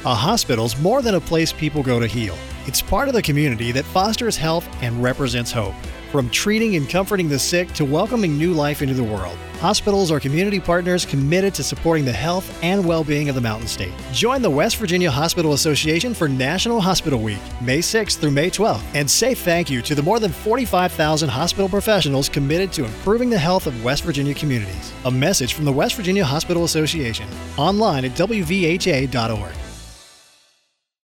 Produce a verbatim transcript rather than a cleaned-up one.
A hospital's more than a place people go to heal. It's part of the community that fosters health and represents hope. From treating and comforting the sick to welcoming new life into the world, hospitals are community partners committed to supporting the health and well-being of the Mountain State. Join the West Virginia Hospital Association for National Hospital Week, May sixth through May twelfth, and say thank you to the more than forty-five thousand hospital professionals committed to improving the health of West Virginia communities. A message from the West Virginia Hospital Association, online at W V H A dot org.